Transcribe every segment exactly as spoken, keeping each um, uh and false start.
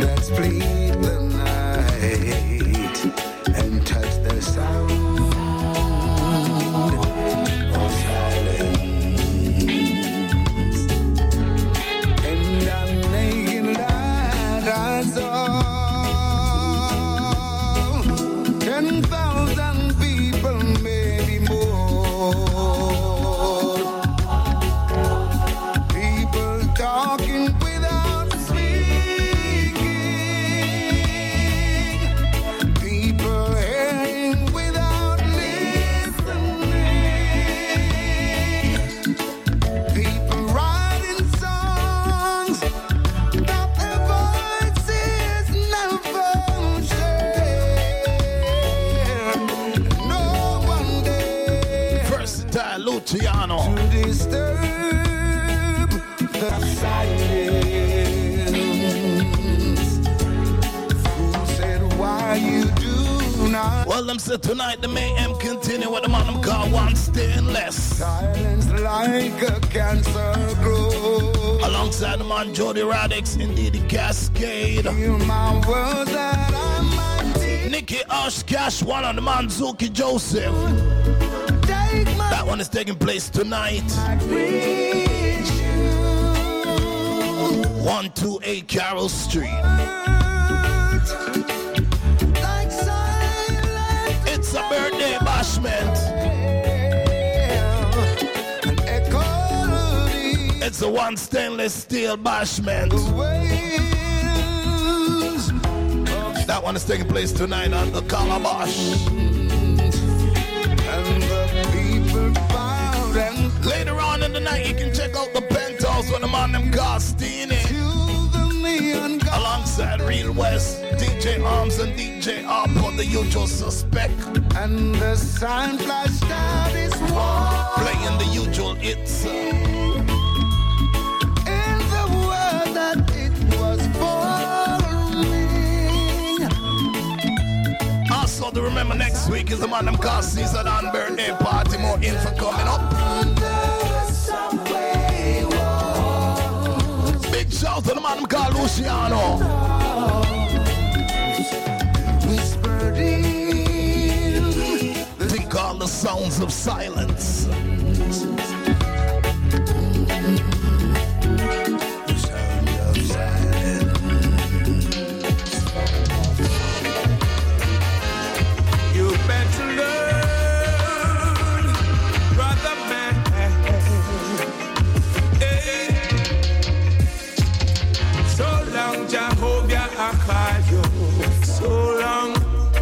let's plead the night and touch the sound of silence. And I'm naked like I saw ten thousand people, maybe more. People talking without speaking. People hearing without listening. People writing songs that their voices never share. No one dare Versatile Luciano. to disturb the silence. Who said why you do not Well, them said tonight the mayhem continue with the man them call one stainless. silence like a cancer grows? Alongside the man Jody Radix, indeed the Cascade. Hear my words that I might teach. Nicky Osh Cash, one of the man Zuki Joseph. Take my That one is taking place tonight. reach you. one two eight Carroll Street. Like silence. It's a birthday bashment. An echo of It's a one stainless steel bashment. the waves of That one is taking place tonight on the Calabash. and the people bowed and Later on in the night, you can check out the penthouse with the man them Gostini. to the neon god. Alongside Real West, D J Arms and D J Arpo, the usual suspect. And the sign flashed out its wall Playing the usual hits. in the word that it was forming. Also, to remember next week is the man them call Season on birthday party. More info coming up. Under a subway wall, Big shout to the man them call Luciano. whispered in the They call the sounds of silence. sound of silence. You better learn, brother man. Hey. So long, Jehovah, I call you. So long,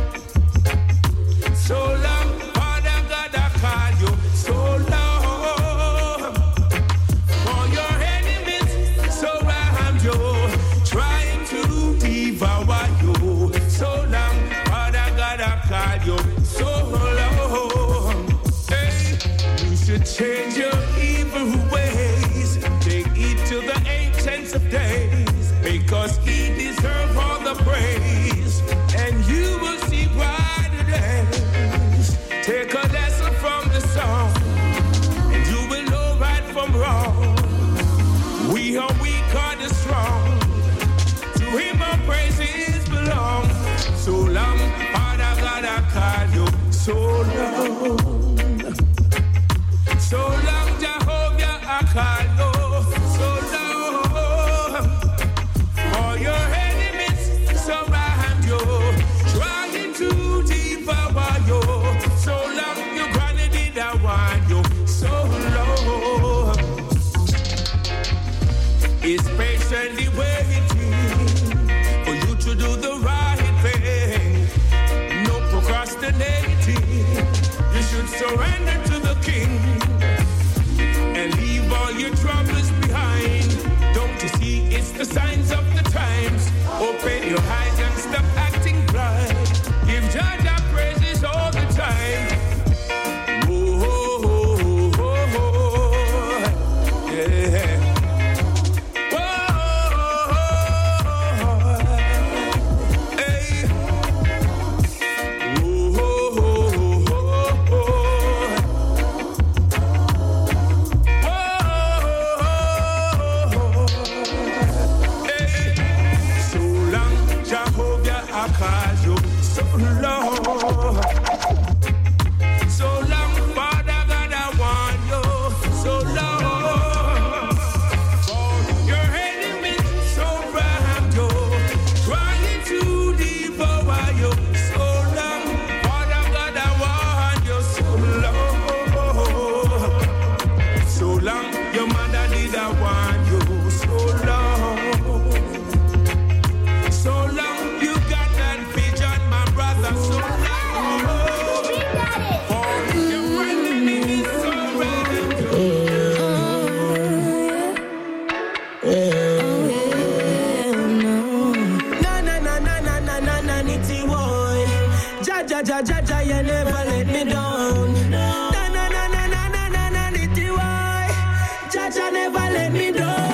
so long, Father God, I call you. So long, for your enemies surround you, trying to devour you. So long, Father God, I call you. So long, hey, you should change your evil ways. Take it to the ancients of days, because he deserves all the praise, and you will see brighter days. Take a lesson from the song, and you will know right from wrong. We are weak, God is strong. To him our praises belong. So long, Father God, I call you. So long, so long, Jehovah, I call you. So long, for your enemies surround you, trying to devour you. So long, your granny did I want you. So long, it's patiently waiting for you to do the right thing. No procrastinating. You should surrender to the King and leave all your troubles behind. Don't you see it's the signs of the times? Open your eyes and stop acting blind. Give Jah Jah praises all the time. Oh, oh, oh, oh, oh. Yeah. So long, call you so long. So long, Father God, I want you so long. For your enemies surround you, trying to devour you so long. Father God, I want you so long. So long, your mother did I want you so long. So long, you got that vision, my brother, so long. For your enemies surround you. Na na na na na na na na nitty boy. Ja ja ja ja ja, you never let me down. Na na na na na na na na nitty boy. Ja ja never let me down.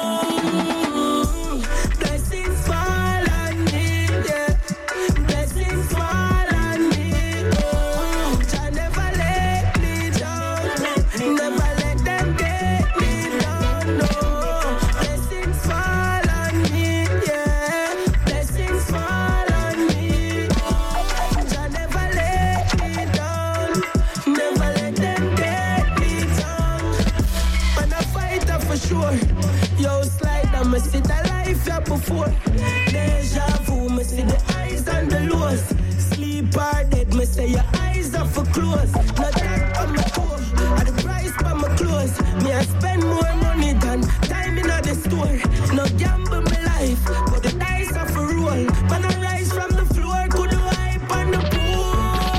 Blessings fall on me, yeah. Blessings fall on me. Oh, ja never let me down. Never let them get me down. No. Blessings fall on me, yeah. Blessings fall on me. Ja never let me down. Never let them get me down. Man, a fighter for sure. Yo, slide and me see the life ya before. Deja vu, me see the highs and the lows. Sleep or dead, me say your eyes are for close. Not that on my core, at the price for my clothes. Me I spend more money than time in the store. No gamble my life, but the dice are for roll. Man I rise from the floor, could hype on the pool.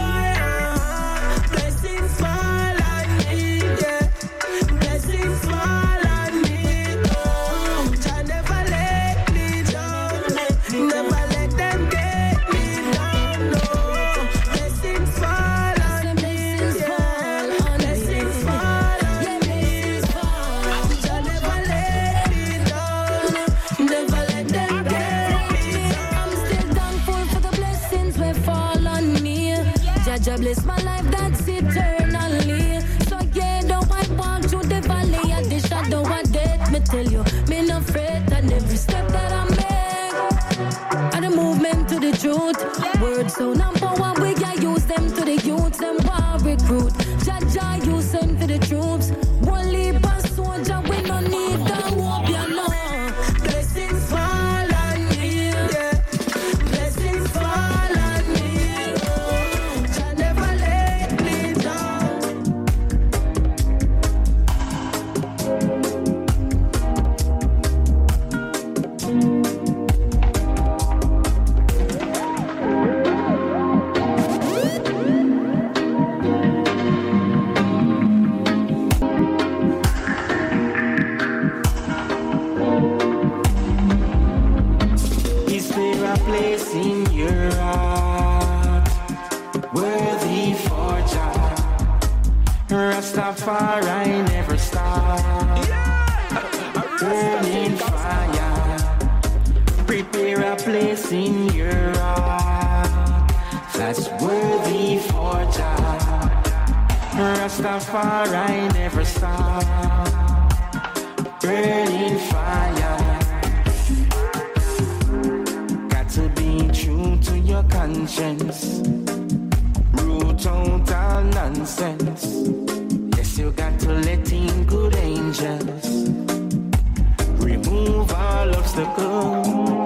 Blessings fall on me, yeah. Blessings fall on me. Oh, ja never let me down. Never let them get me down. No, blessings fall on me, yeah. Blessings fall on me. Ja never let me down. Never let them get me down. I'm still thankful for the blessings we fall on me. Jaja bless my life, that's eternally. So yeah, though I walk through the valley at the shadow of death, me tell you, me no fret and every step that I make. And the movement to the truth. Words so and power, we can use them to the youth, them war recruit. Jaja, you send to the troops. One leap a soldier, we no need the hope, you know. Blessings fall on me, yeah. Blessings fall on me. Oh, ja never let me down. Is there a place in your heart worthy for Jah? Rastafari never stop. Burning fire. Prepare a place in your heart that's worthy for Jah. Rastafari never stop. Burning fire. Got to be true to your conscience. Root out all nonsense. Yes, you got to let in good angels. Remove all obstacles.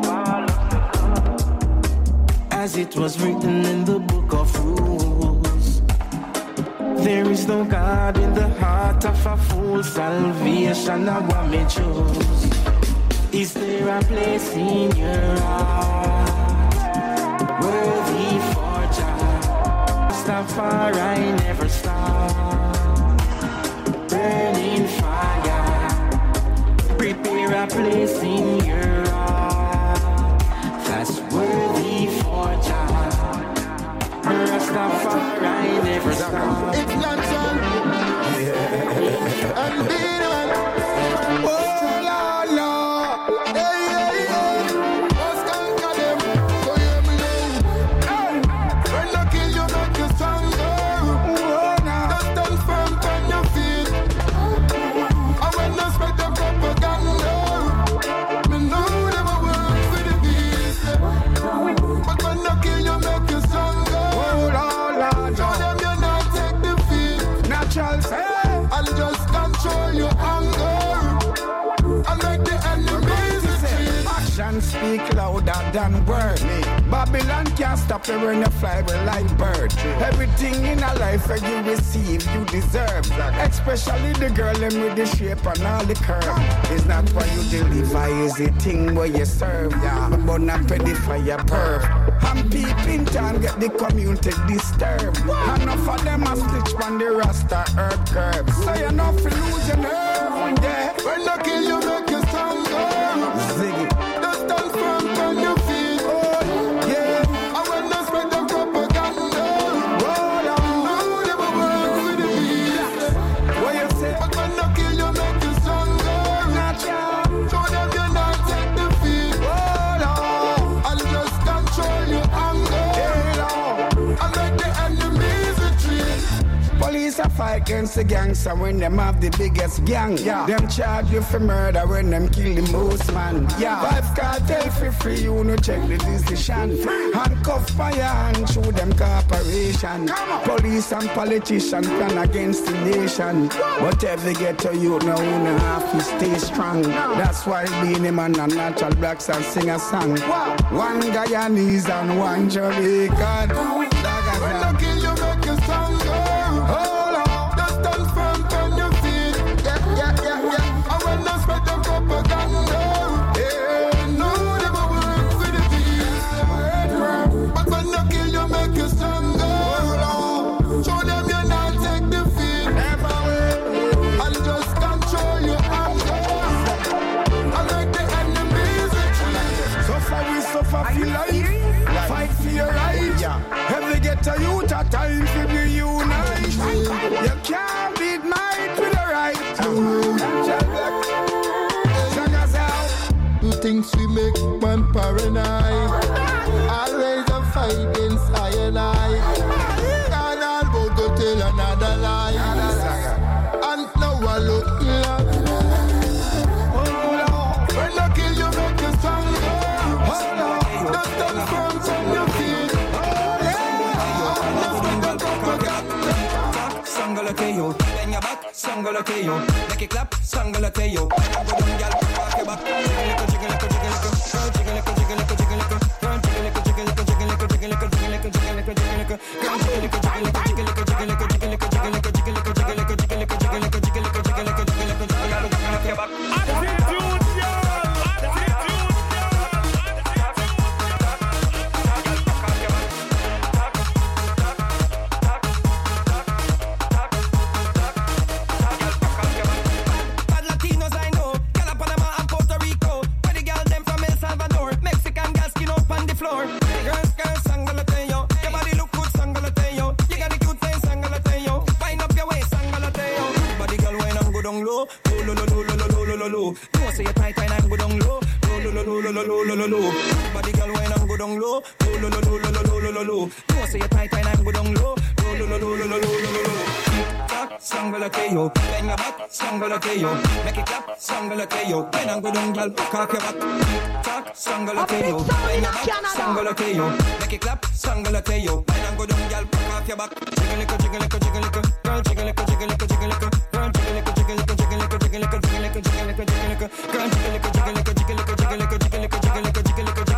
As it was written in the book of rules. There is no God in the heart of a fool. Salvation I want me choose. Is there a place in your heart worthy for Jah? Rastafari never stop. Burning fire. Prepare a place in your heart that's worthy for Jah. Rastafari never stop. It's not done. And be the man. Oh, Lord, Lord. Hey, hey, hey. Must conquer them. So hear me now. Hey. When I kill you, make you stronger. Just stand firm on your feet. And when I spread them propaganda, me know them a work for the beast. But when I than word. Babylon can't stop you when you fly like bird. Everything in a life that you receive, you deserve. Especially the girl them with the shape and all the curve. It's not what you deliver, it's the thing where you serve. Yeah, but not ready for your perv. And people in town get the community disturbed. And enough of them a stitch on the Rasta herb curve. So you know if you lose your nerve, yeah. When I kill you, make you stronger. Ziggy. Just stand firm on your feet. Oh, yeah. And when I spread the propaganda, roll on. No, they will work with the beat. What you say? But when I kill you, make you stronger. Natural. Show them you're not take defeat. Roll on. And just control your anger. Hey, Lord. And make the enemies retreat. Police a fight against the gangster when them have the biggest gang. Yeah. Them charge you for murder when them kill the most man. Yeah. Five cartel for free, you no check the decision. Handcuff by your hand, show them corporation. Police and politicians plan against the nation. But if they get to you, no one have to stay strong. That's why being a man and natural blacks and sing a song. One Guyanese and one Jamaican. When I kill you, make you stronger. Hold on. Just stand firm on your feet. Yeah, yeah, yeah, yeah. And when I spread the propaganda, yeah, no, they will work with the beat. But when I kill you, make you stronger. Show them you're not take defeat. Never will. And just control your anger. And make the enemies retreat. Suffer we suffer for life. Fight for your right. Every get a youth a time to be unite. You can't beat might with the right. Do things we make man paranoid. Always a fight against I and I. And I'll go to tell another lie. And now I look love. When I kill you, make you stronger. Just stand firm from your feet. Sangala Teo, bend your back, Sangala Teo, make it clap, Sangala Teo. I'm going to walk your back, jiggle, jiggle, jiggle, jiggle, jiggle, jiggle, jiggle, jiggle, jiggle, jiggle, jiggle, jiggle, jiggle, jiggle, jiggle, Body girl when I'm good on low, low, low, low, low, low, low, low, low, low. No say you tight when I'm good on low, low, low, low, low, low, low, low, low. Talk, Sangala Teo, bend your back, Sangala Teo, make it clap, Sangala Teo. When I'm good on girl, cock your back. Talk, Sangala Teo, bend your back, Sangala Teo, make it clap, Sangala Teo. When I'm good on girl, cock your back. Jiggle it, jiggle it, jiggle it, girl, jiggle it, jiggle it, jiggle it, girl, jiggle it, jiggle it, jiggle it, jiggle it, jiggle it, jiggle it, jiggle it, girl, jiggle it, jiggle it, jiggle it, jiggle it, jiggle it, jiggle it.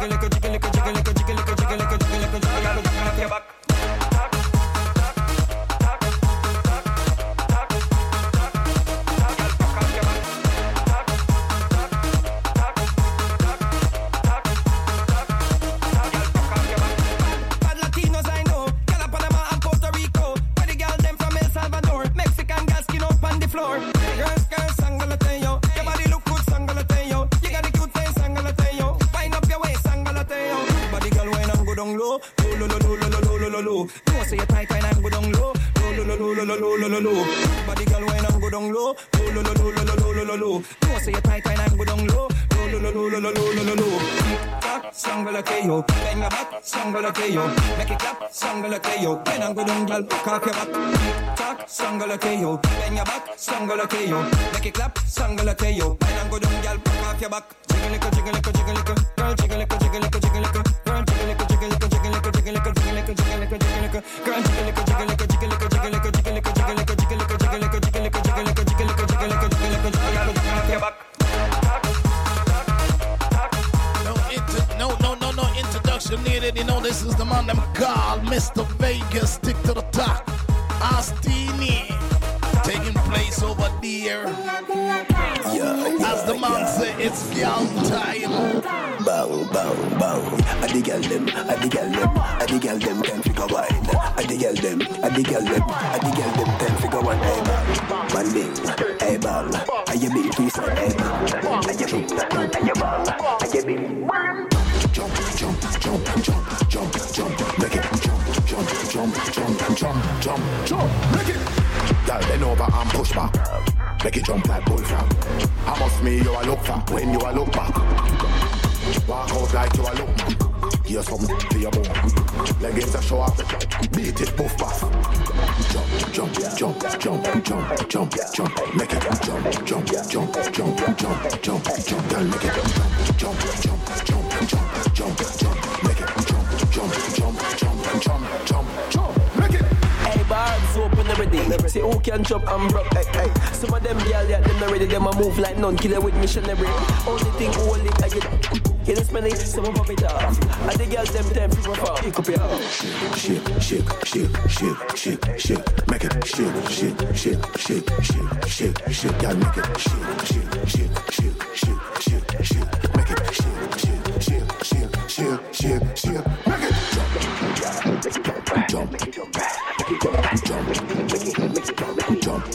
No say you tight and I'm good on low, low, low, low, low, low, low, low, low. Body girl when I'm good on low, low, low, low, low, low, low, low, low. No say you tight and I'm good on low, low, low, low, low, low, low, low, low. Talk, Sangala Teo, bend your back, Sangala Teo, make it clap, Sangala Teo. When I'm good on girl, cock your back. Talk, Sangala Teo, bend your back, Sangala Teo, make it clap, Sangala Teo. When I'm good on girl, cock your back. Jiggle it, jiggle it, jiggle it, girl, jiggle it, jiggle it, jiggle it, girl, jiggle it, jiggle it, jiggle it, jiggle it, jiggle it, jiggle it, jiggle it, girl, jiggle it, jiggle it, jiggle it, jiggle it, jiggle it, jiggle it, jiggle it, jiggle it, jiggle it, jiggle it, jiggle it, jiggle it, jiggle it, jiggle it, No, no, no, no case you need it, you know this is the man them called Mister Vegas, stick to the top. Astini, taking place over there. Yeah, as the man say, it's young time. Bang, bang, bang. I dig girl them, I dig girl them, I dig girl them ten figure wine. I dig girl them, I dig girl them, I dig girl them ten figure one. Hey bang, man ding, hey bang. I you big two side, hey bang. I you big, I you bang, I you big. Jump, jump, jump, jump, jump, jump, make it jump, jump, jump, jump, jump, jump, jump, make it. Girl, bend over and push back. Make it jump like bullfrog. How must me you a look for when you a look back? Walk out like you a look back. Here's something to your bone. Leggings a show up. Beat it, poof, puff. Jump, jump, jump, jump, jump, jump, jump. Make it jump, jump, jump, jump, jump, jump, jump. Girl, make it jump, jump, jump, jump, jump, jump, jump. Make it jump, jump, jump, jump, jump, jump, jump. Make it. Hey, bars open everything. See who can jump and broke. Hey, hey. Some of them girl, yeah, them not ready. Them a move like none. Killer with missionary. Only thing only I get. You just smelly, some of them it off. I think girl them them people fall. Pick up your shake, shake, shake, shake, shake, shake. Make it shake, shake, shake, shake, shake, shake, shake. Girl, make it shake, shake, shake, shake, shake, shake, shake. Make it shake, shake, shake, shake, shake, shake, shake. Make it jump, jump, make it jump, make it jump, jump, make it, make it jump, make it jump,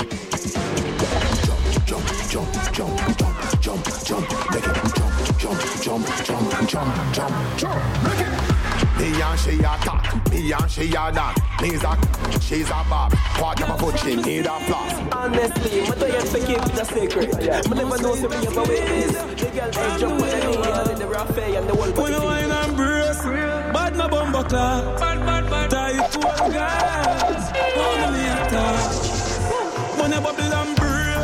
jump, jump, jump, jump, jump, jump, make it jump. Jump, jump, jump, jump, jump, jump, make it. Me and she a talk, me and she a dance. Me's a, she's a bob. Quarter of a foot, she need a floss. Honestly, I don't have to keep it a secret. I never know so many of my ways. The girl ain't jump on the knee and the rough and the whole body. When you wine and brace, bad no bumbo clock. Bad, bad, bad. Tie it to a glass. Hold me a touch. When you bubble and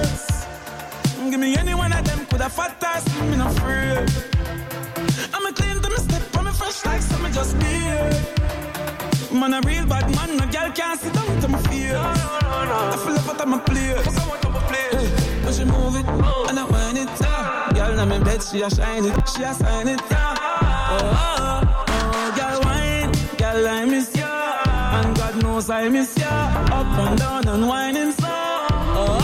brace, give me any one of them. Could have fat ass, me not afraid. I'm a clean to me step, I'm a fresh like some me just be. Man a real bad man, no girl can't sit down to my feet. I feel like what I'm a place. Hey, when she move it, and I wind it, yeah. Girl in my bed, she a shine it, she a sign it, yeah. Oh, oh, oh, girl wine, girl I miss ya, and God knows I miss ya. Up and down and whining so. Oh,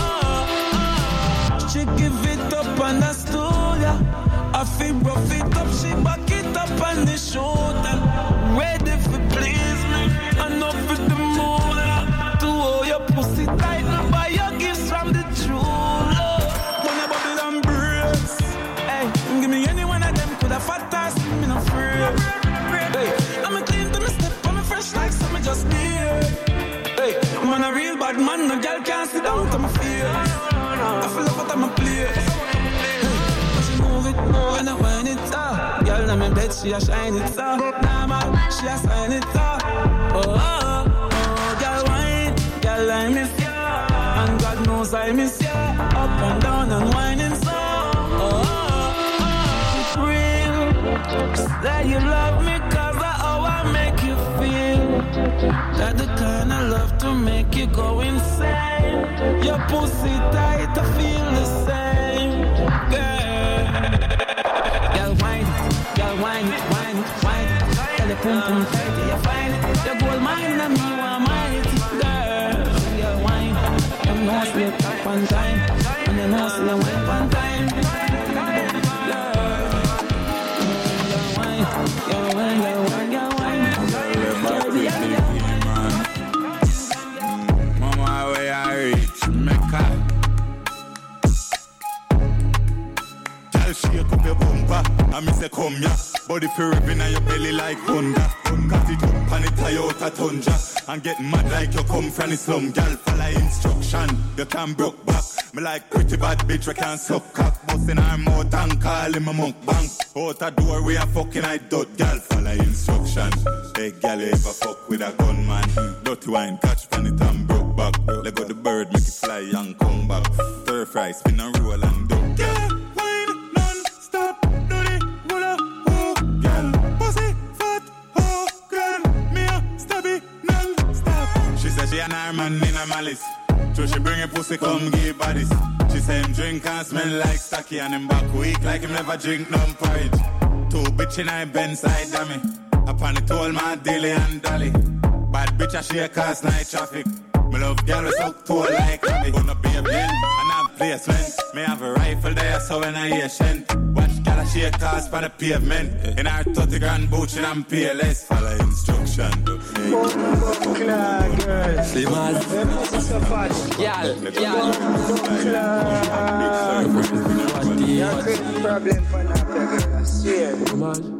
oh, oh. She give it up on the stool, yeah. I feel rough it up, she back it up on the shoulder. Ready for please me, enough with the moolah. To hold your pussy tight, and buy your gifts from the jeweler. When you bubble and brace, hey, give me any one of them. Could have fat ass, me not afraid. Hey, I'm a clean to me step, I'm a fresh like some me just be. Hey, man a real bad man, no girl can't sit down to my feet. I feel like what I'm a place. When I wind it up, girl in my bed, she a shine it up. Nah man, she a sign it up. Oh, oh, oh, girl wine, girl I miss ya, and God knows I miss ya. Up and down and whining so. Oh, oh, oh, it's real. Say you love me 'cause of how I make you feel. That the kind of love to make you go insane. Your pussy tight, I feel the same, girl. Girl, wine it, girl, wine it, wine it, wine it. Tell the pum pum tight, you find it. The gold mine and me want mine it, girl. Girl, wine, you know see it up on time, and you know see it wine on time, girl. Girl, wine, girl, wine, girl, wine, girl, wine. Girl, yeah, yeah. Mama, where I reach, Mecca. Shake up your bumper, and me say come ya. Body for ripping on your belly like Honda. Cut it up and it Toyota Tundra. And get mad like you come from the slum. Girl follow instruction, you can't broke back. Me like pretty bad bitch, we can't suck cock. Bustin' her mouth and call him a monk bank. Out a door we a fucking I dot. Girl follow instruction. Hey girl you ever fuck with a gunman. Dirty wine catch pan it and broke back. Let go the bird make it fly and come back. Stir fry, spin and roll and duck. Yeah. She and her man in a malice. So she bring a pussy, come give bodies. She say him drink and smell like Stacky, and him back weak like him never drink no porridge. Two bitch in her bend side of me. Upon the toll, man, Dilly and Dolly. Bad bitch, I shake cause night traffic. Me love girl with suck toe like me. Gonna be a blend and have placement. Me have a rifle there, so when I hear shen. Watch girl, I shake cars for the pavement. In our thirty grand boots and I'm P L S. Follow instruction. Slim as Y'all, y'all You're creating problem for that girl, I swear. Come on.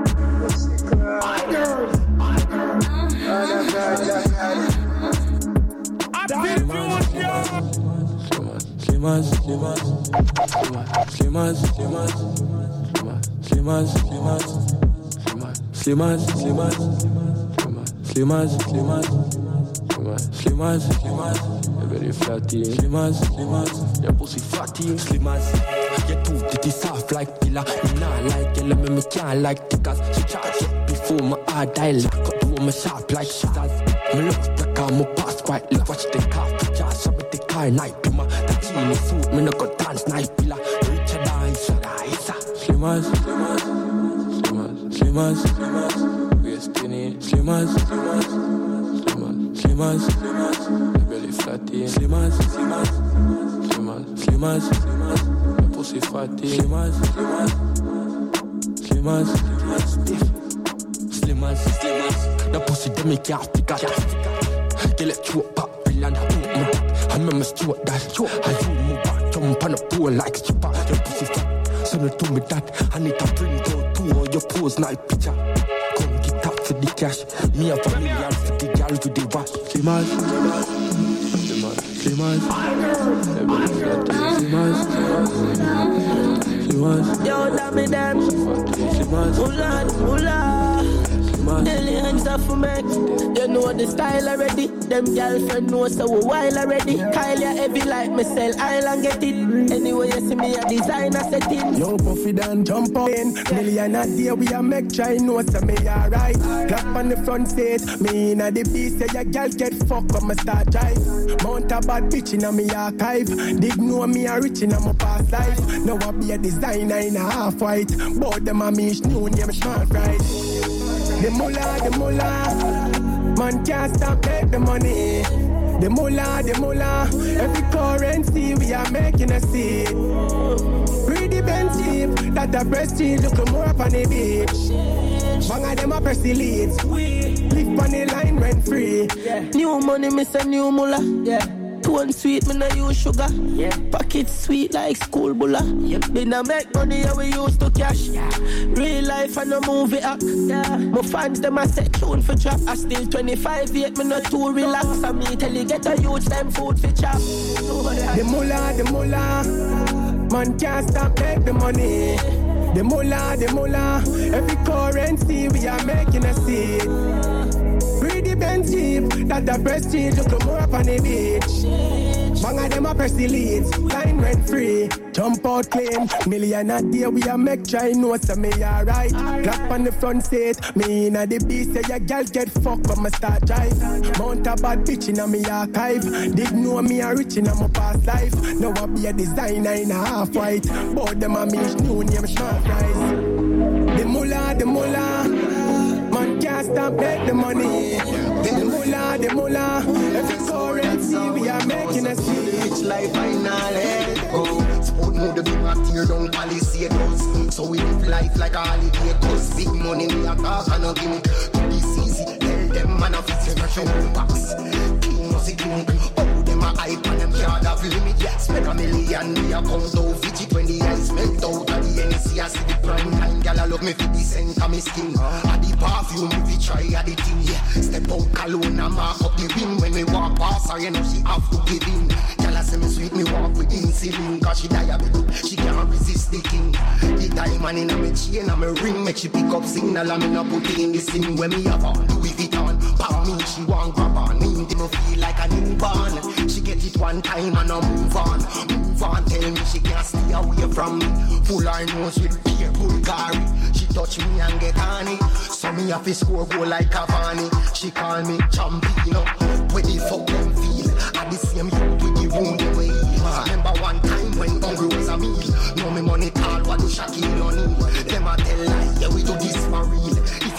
Slimas, slimas, slimas, slimas, slimas, slimas, slimas, slimas, slimas, slimas, slimas, slimas, you very fatty, slimas, slimas, your pussy fatty, slimas, your tooth it is soft like pillar, me nah like yellow, me me can't like tickers, she charge up before my hard I lock up the woman sharp like scissors, me look the car, me pass quite, look watch the car, just some of the car night, be my in the suit, me no go dance, night pillar. Richer than sugar, it's a slimmers, slimmers, slimmers, slimmers, we skinny, slimmers, slimmers, slimmers, slimmers, slimmers, belly fatty, slimmers, slimmers, slimmers, slimmers, slimmers, my pussy fatty, slimmers, slimmers, slimmers, slimmers, stiff, slimmers, slimmers, the pussy dem me can't pick up, get it chop pop, and I remember Stuart that I you move back, jump on a pool like stripper. Your pussy fat, so don't tell me that. I need to bring your two or your pose night picture. Come get up for the cash. Me a familiar for the girl with the rap. Slimmers, slimmers, slimmers, slimmers, slimmers. Yo, damn it, damn. Mula, mula. Millions of men, you know the style already. Them girlfriend know so we wild already. Kyle ya heavy like me sell island get it. Anyway you see me a designer setting. Yo Puffy Dan jump up in. Million a day we a make try know so me alright. Clap on the front seat. Me inna the beast say your girl get fuck when me start drive. Mount a bad bitch inna me archive. Dig know me a rich inna my past life. Now I be a designer in a half white. Bout them a me new name smart right. The mullah, the mullah, man can't stop make the money. The mullah, the mullah, every currency we are making a seed. Pretty Benz Jeep, that a prestige, look more up on the beach. Bang of them a press the leads, live on the line rent free. Yeah. New money, miss a new mullah. Yeah. Tone sweet, me no use sugar. Yeah. Pocket sweet like school bulla. Yep. Me no make money how we used to cash. Yeah. Real life and no movie act. Yeah. My fans them a set tune for trap. I still twenty-five yet me no too relax. I me tell you get a huge time food for chop. The mullah, the mullah, man can't stop make the money. The mullah, the mullah, every currency we are making a seed. Pretty Benz Jeep, that a prestige, look more up on the beach. Bang of them a press the leads, line rent free, jump out clean. Million a day we a make try know so me alright. Clap on the front seat, me inna the beast say your girl get fucked when me start drive. Mount a bad bitch inna me archive. Dig know me a rich inna my past life. Now I be a designer in a half white. Bout them a me new name smart price. The mullah, the mullah, man can't stop make the money. The mullah, the mullah, every currency we are making a speech like I not let go. Sport mode the big man tear down policy does. So we live life like a holiday cause big money we a talk and no gimmick. To be easy, tell them man a fit show box. King music king, oh them a hype and them can't have limit. Spend a million we a count out fidget when the ice melt out of the N C I see the prime time. Girl I love me for the scent of me skin. A the perfume if you try a the thing, yeah. Step out cologne and mark up the rim when we walk past her, you know she have to give in. Girl I say me sweet, me walk with insulin cause she diabetic, she can't resist the king. The diamond in a me chain and me ring make she pick up signal and me not put it in the sim when me have on Louis Vuitton. Pop me, she want grab on me, they me feel like a newborn. She get it one time and I move on. Move on, tell me she can't stay away from me. Full her nose with beer, Bulgari. She touch me and get on it. So me have to score go like Cavani. She call me Champino. Where the fuck them feel? At the same youth with the wound away. Remember one time when hungry was a meal. No me money tall, what do Shaquille O'Neal? Them a tell lie, yeah we do this for real. If you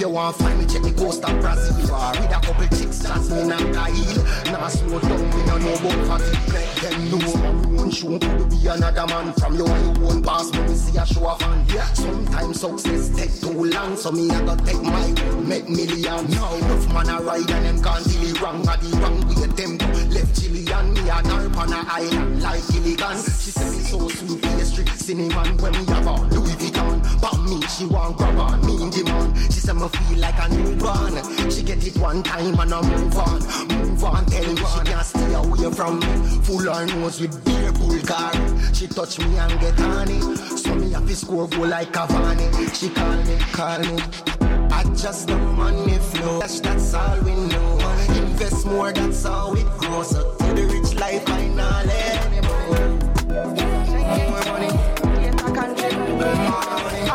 you want find me, check the coast of Brazil. With a couple chicks, Jasmine and Kyle. Now slow down, me no know about fatigue. Let them know my own show could be another man. From your own past, when we see a show of fun. Yeah. Sometimes success take too long, so me I gotta take my own, make millions. Now enough man a ride and them can't feel it wrong. At the wrong way them go. Left Chile and me a narp on a island like Gilligan. She said me so sweet, pastry, cinnamon. When me have on Louis Vuitton, but me she want grab on me in demand. She said me feel like a newborn. She get it one time and I move on, move on. Tell me she can't stay away from me. Full her nose with beer bull car. She touch me and get on it. So me have to score go like Cavani. She call me, call me. I just the money flow. That's, that's all we know. Invest more, that's how it grows. So to the rich life, I not let anymore. More money. Yes, I can get more money.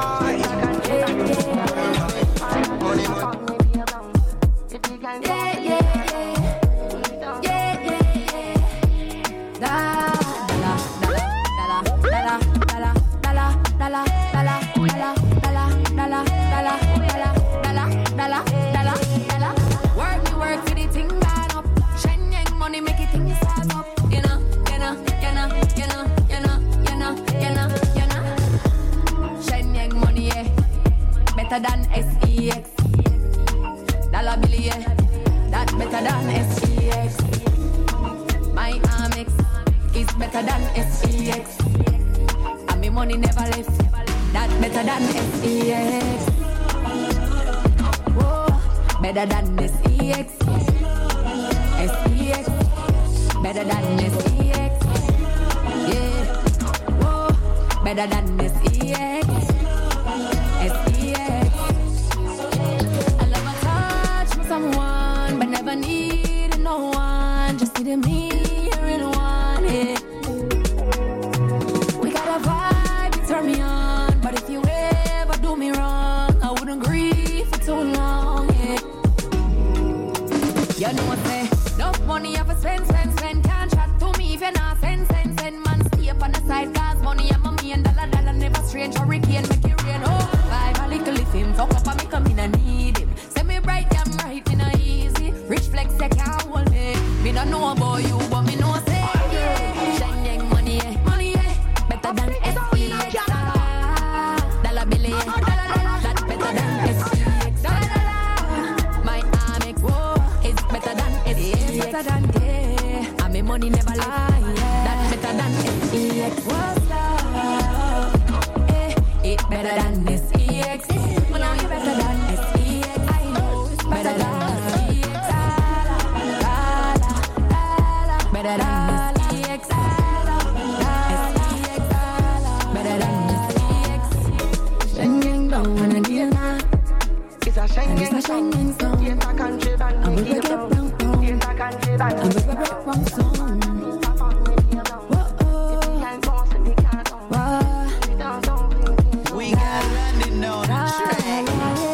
Money, money. Yeah, yeah, yeah. Yeah, yeah, yeah. Da, da, da, da, da, da, da, da, da, da, da, da, da, da, da, da, da. Work me work for the thing bad up. Shine yang money make it thing start up. You know, you know, you know, you know, you know, you know, you know, you know. Shine yang money, yeah, better than S E X. Dollar bill, yeah, that better than S E X. My Amex is better than S E X. And me money never left. That better than S E X. Whoa, better than S E X. S E X, better than S E X. Yeah, whoa, better than S E X. S E X. I love a touch from someone, but never needed no one. Just needed me here in one. Yeah. We got a vibe, you turn me on. But if you ever do me wrong, I wouldn't grieve for too long. Yeah. You know what I say? Enough money I for spend, spend, spend. Can't chat to me if you're not send, send, send. Man, stay up on the side, cause money I'm a million dollar, dollar. Never strange, hurricane, make it rain. Oh, vibe a little if him fuck up, I make him in a need him. Send me bright, damn right, in a easy. Rich flex, they can't hold me. Me don't know about you, but me know say yeah. Shine yang money, yeah, money, yeah. Better than S E X. Dollar bill, yeah. That better than S E X. My Amex, whoa, is better than S E X. Better than yeah. And me money never left. That better than S E X. What's up? Eh, it better than S E X. Well, now you better than S E X. I know it's better than S E X. Better than S E X. S E X. Better than S E X. Shining down when I deal now. It's a shining song. Yes, I can't trade on. I'm gonna get down. Yes, I can't trade on. I'm gonna break one song. We got London on the track.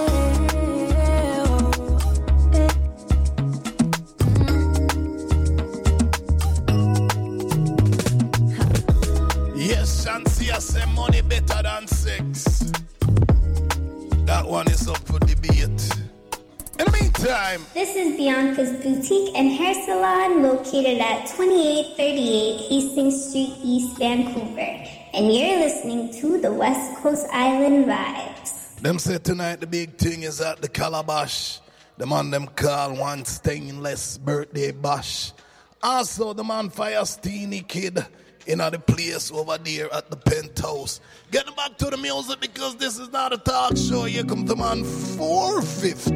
Yes, Shansia say money better than sex. That one is up for debate. In the meantime, this is Bianca's Boutique and Hair Salon located at twenty-eight thirty-eight Hastings Street, East Vancouver. And you're listening to the West Coast Island Vibes. Them say tonight the big thing is at the Calabash. The man them call one stainless birthday bash. Also the man Fire Steeny Kid in the place over there at the Penthouse. Getting back to the music because this is not a talk show. Here comes the man four fifty.